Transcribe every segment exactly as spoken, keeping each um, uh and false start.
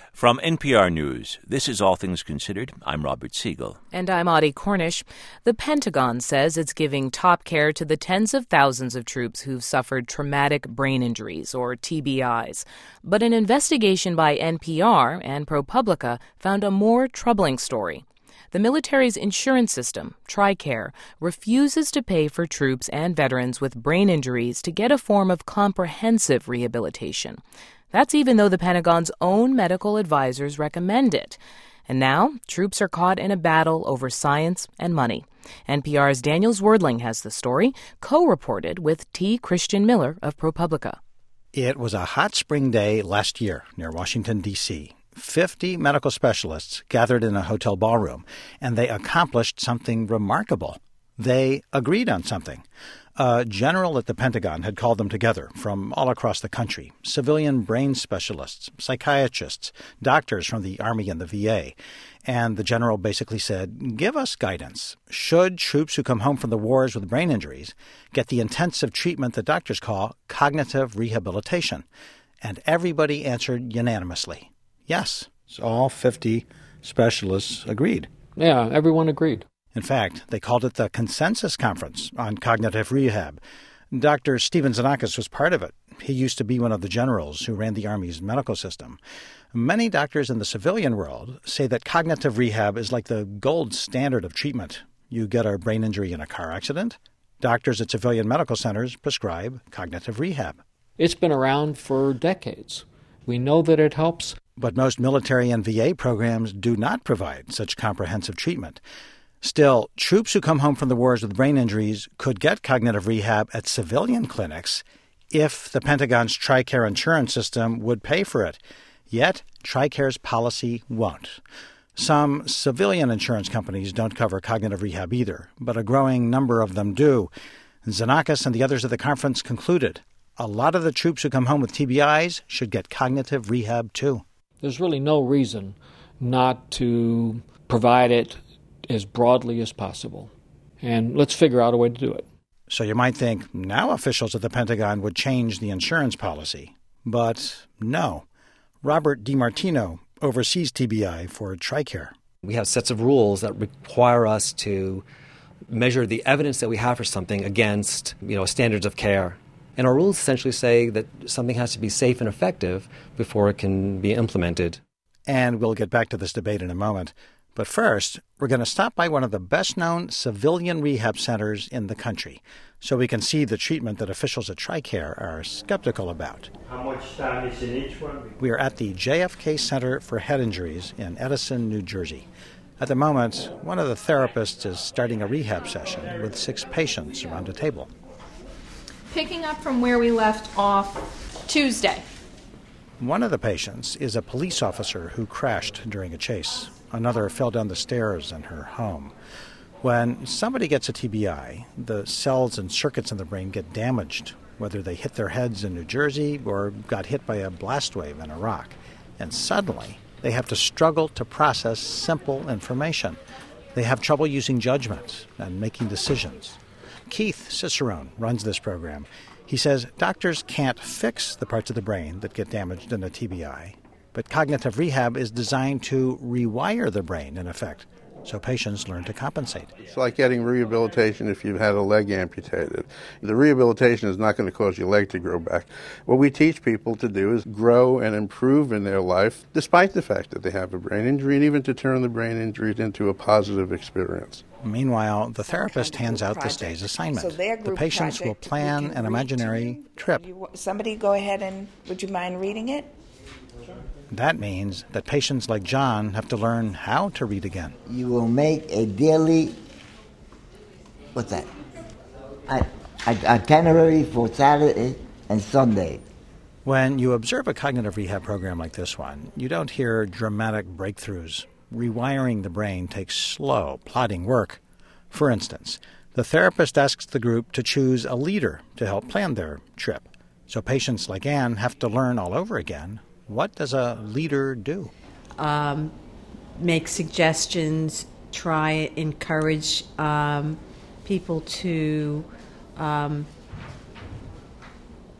From N P R News, this is All Things Considered. I'm Robert Siegel. And I'm Audie Cornish. The Pentagon says it's giving top care to the tens of thousands of troops who've suffered traumatic brain injuries, or T B Is. But an investigation by N P R and ProPublica found a more troubling story. The military's insurance system, TRICARE, refuses to pay for troops and veterans with brain injuries to get a form of comprehensive rehabilitation. That's even though the Pentagon's own medical advisors recommend it. And now, troops are caught in a battle over science and money. N P R's Daniel Zwerdling has the story, co-reported with T. Christian Miller of ProPublica. It was a hot spring day last year near Washington, D C Fifty medical specialists gathered in a hotel ballroom, and they accomplished something remarkable. They agreed on something. A general at the Pentagon had called them together from all across the country, civilian brain specialists, psychiatrists, doctors from the Army and the V A. And the general basically said, give us guidance. Should troops who come home from the wars with brain injuries get the intensive treatment that doctors call cognitive rehabilitation? And everybody answered unanimously, yes. So all fifty specialists agreed. Yeah, everyone agreed. In fact, they called it the Consensus Conference on Cognitive Rehab. Doctor Stephen Xenakis was part of it. He used to be one of the generals who ran the Army's medical system. Many doctors in the civilian world say that cognitive rehab is like the gold standard of treatment. You get a brain injury in a car accident. Doctors at civilian medical centers prescribe cognitive rehab. It's been around for decades. We know that it helps. But most military and V A programs do not provide such comprehensive treatment. Still, troops who come home from the wars with brain injuries could get cognitive rehab at civilian clinics if the Pentagon's TRICARE insurance system would pay for it. Yet, TRICARE's policy won't. Some civilian insurance companies don't cover cognitive rehab either, but a growing number of them do. Xenakis and the others at the conference concluded a lot of the troops who come home with T B Is should get cognitive rehab too. There's really no reason not to provide it as broadly as possible. And let's figure out a way to do it. So you might think now officials at the Pentagon would change the insurance policy. But no. Robert DiMartino oversees T B I for TRICARE. We have sets of rules that require us to measure the evidence that we have for something against, you know, standards of care. And our rules essentially say that something has to be safe and effective before it can be implemented. And we'll get back to this debate in a moment. But first, we're going to stop by one of the best-known civilian rehab centers in the country so we can see the treatment that officials at TRICARE are skeptical about. How much time is in each one? We are at the J F K Center for Head Injuries in Edison, New Jersey. At the moment, one of the therapists is starting a rehab session with six patients around a table. Picking up from where we left off Tuesday. One of the patients is a police officer who crashed during a chase. Another fell down the stairs in her home. When somebody gets a T B I, the cells and circuits in the brain get damaged, whether they hit their heads in New Jersey or got hit by a blast wave in Iraq. And suddenly, they have to struggle to process simple information. They have trouble using judgment and making decisions. Keith Cicerone runs this program. He says doctors can't fix the parts of the brain that get damaged in a T B I, but cognitive rehab is designed to rewire the brain, in effect, so patients learn to compensate. It's like getting rehabilitation if you've had a leg amputated. The rehabilitation is not going to cause your leg to grow back. What we teach people to do is grow and improve in their life, despite the fact that they have a brain injury, and even to turn the brain injury into a positive experience. Meanwhile, the therapist hands out this day's assignment. So their the group patients will project, plan an imaginary trip. You, somebody go ahead and, would you mind reading it? That means that patients like John have to learn how to read again. You will make a daily, what's that, a, a, itinerary for Saturday and Sunday. When you observe a cognitive rehab program like this one, you don't hear dramatic breakthroughs. Rewiring the brain takes slow, plodding work. For instance, the therapist asks the group to choose a leader to help plan their trip. So patients like Anne have to learn all over again. What does a leader do? Um, make suggestions, try encourage um, people to um,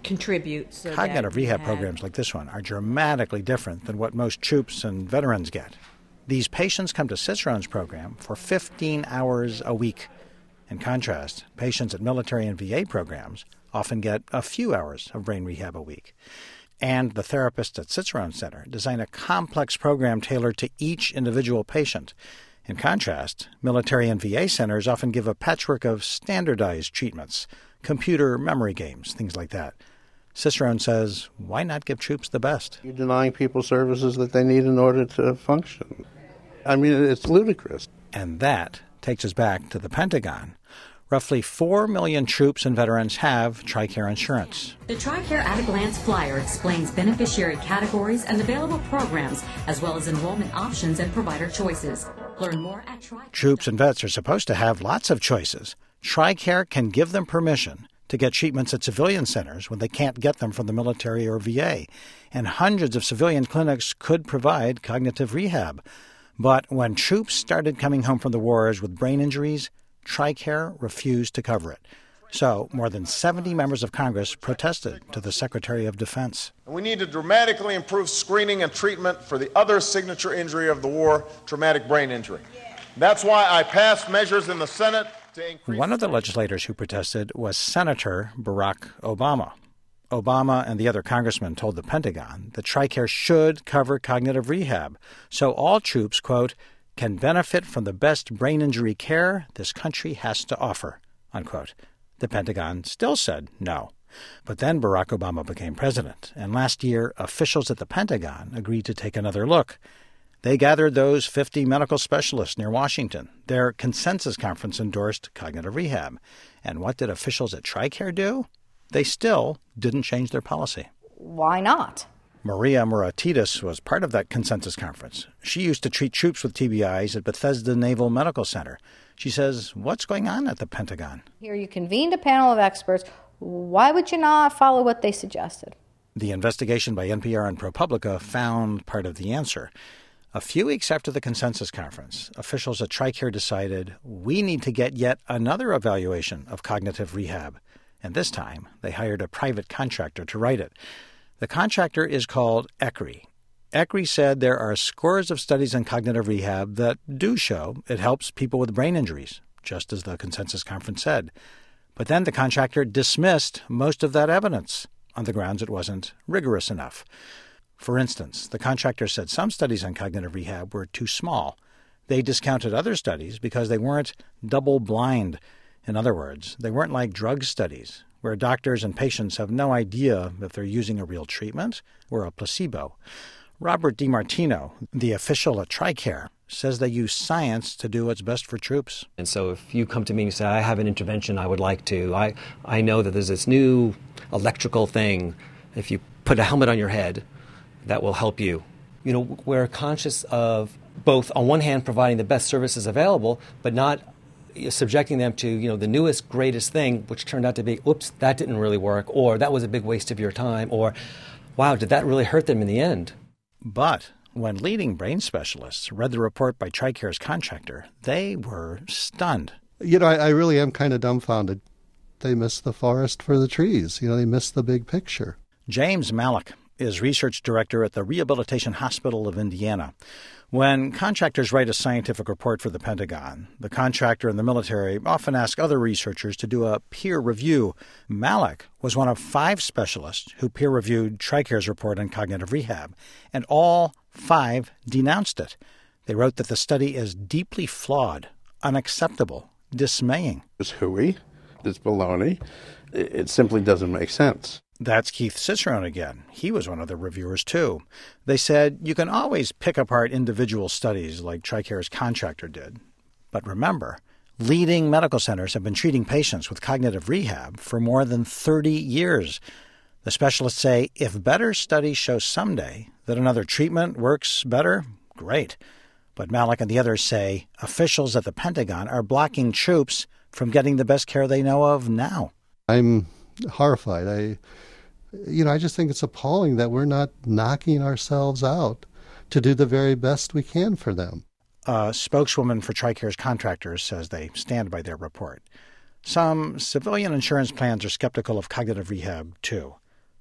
contribute. So Cognitive that rehab have, programs like this one are dramatically different than what most troops and veterans get. These patients come to Cicerone's program for fifteen hours a week. In contrast, patients at military and V A programs often get a few hours of brain rehab a week. And the therapists at Cicerone Center design a complex program tailored to each individual patient. In contrast, military and V A centers often give a patchwork of standardized treatments, computer memory games, things like that. Cicerone says, why not give troops the best? You're denying people services that they need in order to function. I mean, it's ludicrous. And that takes us back to the Pentagon. Roughly four million troops and veterans have TRICARE insurance. The TRICARE at a Glance flyer explains beneficiary categories and available programs, as well as enrollment options and provider choices. Learn more at TRICARE. Troops and vets are supposed to have lots of choices. TRICARE can give them permission to get treatments at civilian centers when they can't get them from the military or V A. And hundreds of civilian clinics could provide cognitive rehab. But when troops started coming home from the wars with brain injuries, TRICARE refused to cover it. So more than seventy members of Congress protested to the Secretary of Defense. We need to dramatically improve screening and treatment for the other signature injury of the war, traumatic brain injury. That's why I passed measures in the Senate to increase... One of the legislators who protested was Senator Barack Obama. Obama and the other congressmen told the Pentagon that TRICARE should cover cognitive rehab, so all troops, quote, can benefit from the best brain injury care this country has to offer, unquote. The Pentagon still said no. But then Barack Obama became president, and last year officials at the Pentagon agreed to take another look. They gathered those fifty medical specialists near Washington. Their consensus conference endorsed cognitive rehab. And what did officials at TRICARE do? They still didn't change their policy. Why not? Maria Moratidis was part of that consensus conference. She used to treat troops with T B Is at Bethesda Naval Medical Center. She says, what's going on at the Pentagon? Here you convened a panel of experts. Why would you not follow what they suggested? The investigation by N P R and ProPublica found part of the answer. A few weeks after the consensus conference, officials at TRICARE decided we need to get yet another evaluation of cognitive rehab. And this time, they hired a private contractor to write it. The contractor is called E C R I. E C R I said there are scores of studies in cognitive rehab that do show it helps people with brain injuries, just as the consensus conference said. But then the contractor dismissed most of that evidence on the grounds it wasn't rigorous enough. For instance, the contractor said some studies on cognitive rehab were too small. They discounted other studies because they weren't double-blind. In other words, they weren't like drug studies, where doctors and patients have no idea if they're using a real treatment or a placebo. Robert DiMartino, the official at TRICARE, says they use science to do what's best for troops. And so if you come to me and say, I have an intervention I would like to, I, I know that there's this new electrical thing, if you put a helmet on your head, that will help you. You know, we're conscious of both, on one hand, providing the best services available, but not subjecting them to, you know, the newest, greatest thing, which turned out to be, oops, that didn't really work, or that was a big waste of your time, or, wow, did that really hurt them in the end? But when leading brain specialists read the report by TRICARE's contractor, they were stunned. You know, I, I really am kind of dumbfounded. They missed the forest for the trees. You know, they missed the big picture. James Malik is research director at the Rehabilitation Hospital of Indiana. When contractors write a scientific report for the Pentagon, the contractor and the military often ask other researchers to do a peer review. Malik was one of five specialists who peer-reviewed TRICARE's report on cognitive rehab, and all five denounced it. They wrote that the study is deeply flawed, unacceptable, dismaying. It's hooey. It's baloney. It simply doesn't make sense. That's Keith Cicerone again. He was one of the reviewers, too. They said you can always pick apart individual studies like TRICARE's contractor did. But remember, leading medical centers have been treating patients with cognitive rehab for more than thirty years. The specialists say if better studies show someday that another treatment works better, great. But Malik and the others say officials at the Pentagon are blocking troops from getting the best care they know of now. I'm horrified. I, you know, I just think it's appalling that we're not knocking ourselves out to do the very best we can for them. A spokeswoman for TRICARE's contractors says they stand by their report. Some civilian insurance plans are skeptical of cognitive rehab, too.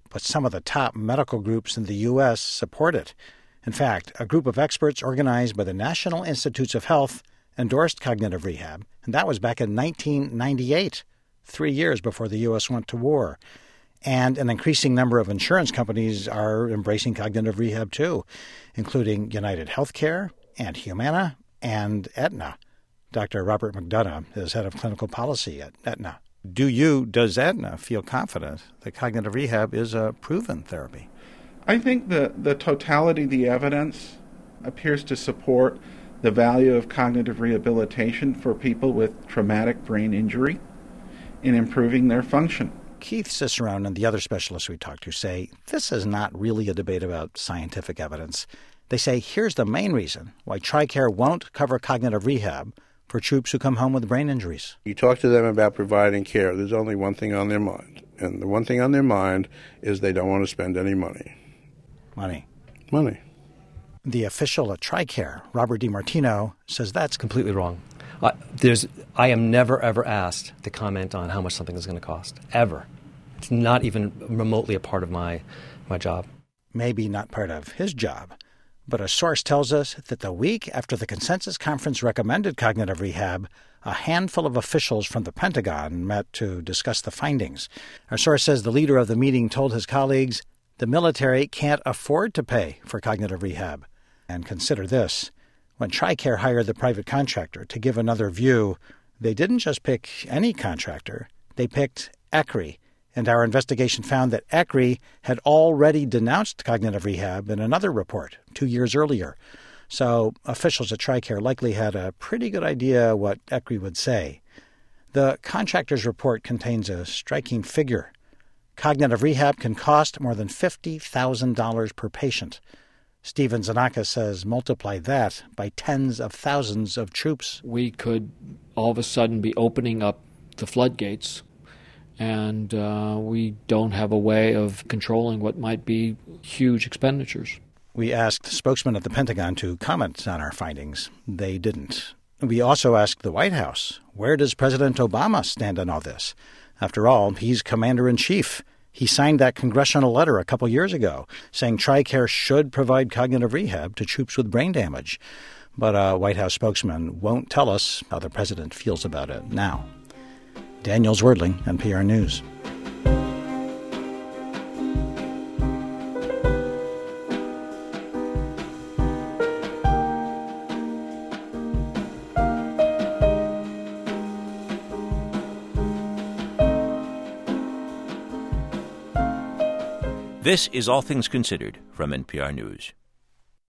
but some of the top medical groups in the U S support it. In fact, a group of experts organized by the National Institutes of Health endorsed cognitive rehab, and that was back in nineteen ninety-eight, three years before the U S went to war. And an increasing number of insurance companies are embracing cognitive rehab too, including United Healthcare and Humana and Aetna. Doctor Robert McDonough is head of clinical policy at Aetna. Do you, does Aetna feel confident that cognitive rehab is a proven therapy? I think the, the totality of the evidence appears to support the value of cognitive rehabilitation for people with traumatic brain injury in improving their function. Keith Cicerone and the other specialists we talked to say this is not really a debate about scientific evidence. They say here's the main reason why TRICARE won't cover cognitive rehab for troops who come home with brain injuries. You talk to them about providing care, there's only one thing on their mind. And the one thing on their mind is they don't want to spend any money. Money. Money. The official at TRICARE, Robert DiMartino, says that's completely wrong. Uh, there's, I am never, ever asked to comment on how much something is going to cost. Ever. It's not even remotely a part of my, my job. Maybe not part of his job. But a source tells us that the week after the consensus conference recommended cognitive rehab, a handful of officials from the Pentagon met to discuss the findings. Our source says the leader of the meeting told his colleagues the military can't afford to pay for cognitive rehab. And consider this. When TRICARE hired the private contractor to give another view, they didn't just pick any contractor. They picked E C R I. And our investigation found that E C R I had already denounced cognitive rehab in another report two years earlier. So officials at TRICARE likely had a pretty good idea what E C R I would say. The contractor's report contains a striking figure. Cognitive rehab can cost more than fifty thousand dollars per patient. Stephen Zanaka says multiply that by tens of thousands of troops. We could all of a sudden be opening up the floodgates, and uh, we don't have a way of controlling what might be huge expenditures. We asked spokesmen at the Pentagon to comment on our findings. They didn't. We also asked the White House, where does President Obama stand on all this? After all, he's commander-in-chief. He signed that congressional letter a couple years ago saying TRICARE should provide cognitive rehab to troops with brain damage. But a White House spokesman won't tell us how the president feels about it now. Daniel Zwerdling, N P R News. This is All Things Considered from N P R News.